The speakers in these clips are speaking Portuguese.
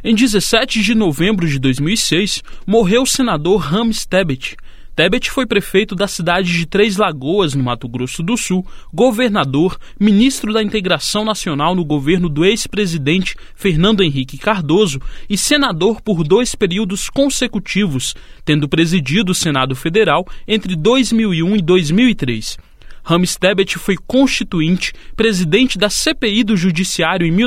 Em 17 de novembro de 2006, morreu o senador Rames Tebet. Tebet foi prefeito da cidade de Três Lagoas, no Mato Grosso do Sul, governador, ministro da Integração Nacional no governo do ex-presidente Fernando Henrique Cardoso e senador por 2 períodos consecutivos, tendo presidido o Senado Federal entre 2001 e 2003. Rames Tebet foi constituinte, presidente da CPI do Judiciário em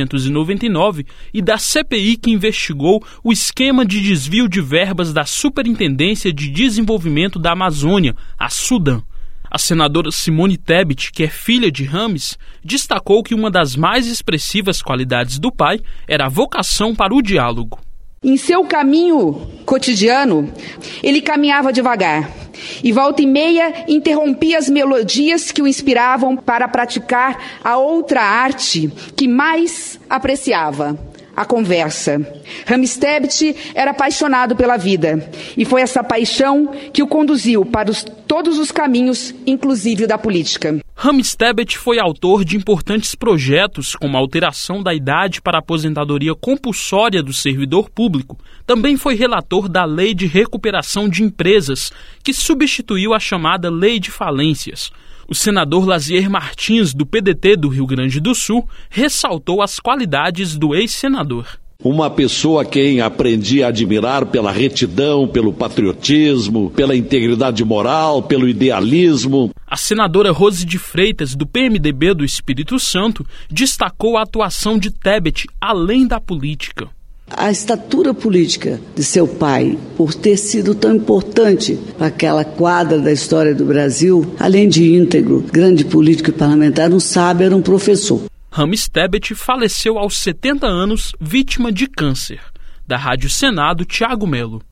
1999 e da CPI que investigou o esquema de desvio de verbas da Superintendência de Desenvolvimento da Amazônia, a SUDAM. A senadora Simone Tebet, que é filha de Rames, destacou que uma das mais expressivas qualidades do pai era a vocação para o diálogo. Em seu caminho cotidiano, ele caminhava devagar e volta e meia interrompia as melodias que o inspiravam para praticar a outra arte que mais apreciava, a conversa. Rames Tebet era apaixonado pela vida e foi essa paixão que o conduziu para todos os caminhos, inclusive o da política. Rames Tebet foi autor de importantes projetos, como a alteração da idade para a aposentadoria compulsória do servidor público. Também foi relator da Lei de Recuperação de Empresas, que substituiu a chamada Lei de Falências. O senador Lazier Martins, do PDT do Rio Grande do Sul, ressaltou as qualidades do ex-senador. Uma pessoa a quem aprendi a admirar pela retidão, pelo patriotismo, pela integridade moral, pelo idealismo. A senadora Rose de Freitas, do PMDB do Espírito Santo, destacou a atuação de Tebet além da política. A estatura política de seu pai, por ter sido tão importante para aquela quadra da história do Brasil, além de íntegro, grande político e parlamentar, não sabe, era um professor. Rames Tebet faleceu aos 70 anos, vítima de câncer. Da Rádio Senado, Tiago Melo.